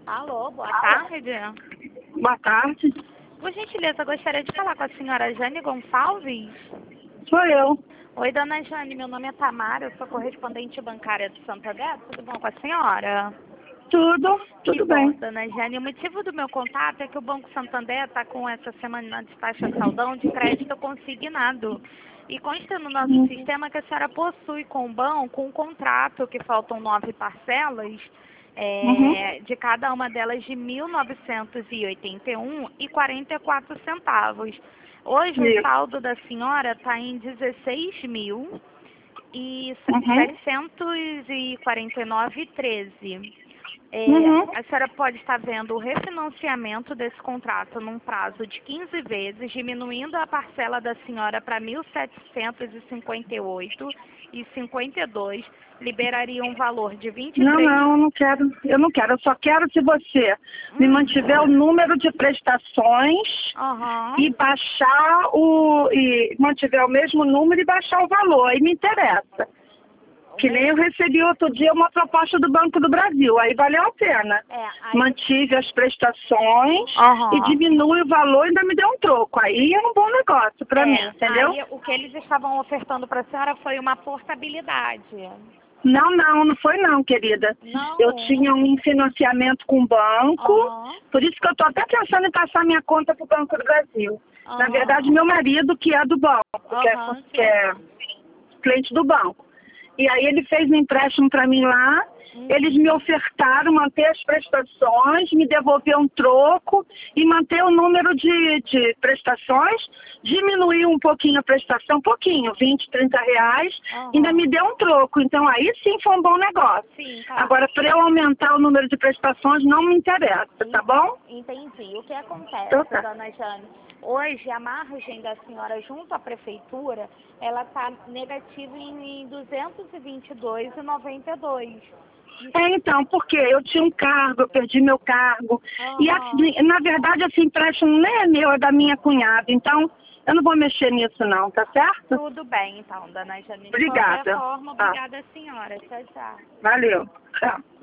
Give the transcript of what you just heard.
Alô, boa tarde. Boa tarde. Por gentileza, gostaria de falar com a senhora Jane Gonçalves. Sou eu. Oi, dona Jane, meu nome é Tamara, eu sou correspondente bancária do Santander. Tudo bom com a senhora? Tudo bem. Bom, dona Jane, o motivo do meu contato é que o Banco Santander está com essa semana de taxa saldão de crédito consignado. E consta no nosso sistema que a senhora possui com o banco um contrato que faltam 9 parcelas, de cada uma delas de R$ 1.981,44. Hoje o saldo da senhora está em 16.749,13. A senhora pode estar vendo o refinanciamento desse contrato num prazo de 15 vezes, diminuindo a parcela da senhora para R$ 1.758,52, liberaria um valor de 23... Não, eu não quero. Eu só quero se você me mantiver o número de prestações e baixar e mantiver o mesmo número e baixar o valor. Aí me interessa. Que nem eu recebi outro dia uma proposta do Banco do Brasil, aí valeu a pena. Mantive as prestações e diminui o valor e ainda me deu um troco. Aí é um bom negócio para mim, entendeu? Aí, o que eles estavam ofertando para a senhora foi uma portabilidade. Não foi não, querida. Não. Eu tinha um financiamento com o banco, por isso que eu estou até pensando em passar minha conta para o Banco do Brasil. Na verdade, meu marido, que é do banco, que é cliente do banco. E aí ele fez um empréstimo para mim lá, eles me ofertaram manter as prestações, me devolver um troco e manter o número de prestações, diminuir um pouquinho a prestação, pouquinho, 20, 30 reais, ainda me deu um troco. Então aí sim foi um bom negócio. Sim, tá. Agora, para eu aumentar o número de prestações não me interessa, tá bom? Entendi. O que acontece, Então, tá. dona Jane? Hoje, a margem da senhora junto à prefeitura, ela está negativa em 222,92. Então, porque eu tinha um cargo, eu perdi meu cargo. E, assim, na verdade, esse empréstimo nem é meu, é da minha cunhada. Então, eu não vou mexer nisso não, tá certo? Tudo bem, então, dona Jane. Obrigada. De qualquer forma, obrigada, senhora. Tchau, tchau. Valeu. Tchau.